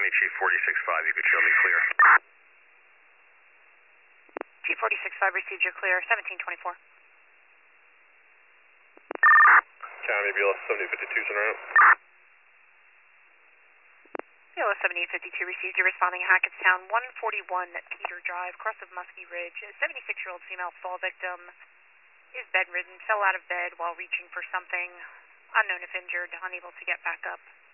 County, Chief 46-5, you could show me clear. Chief 46-5 received your clear, 1724. County, BLS 7852's en route. BLS 7852 received your responding Hackettstown, 141 Peter Drive, cross of Muskie Ridge. A 76-year-old female fall victim is bedridden, fell out of bed while reaching for something, unknown if injured, unable to get back up.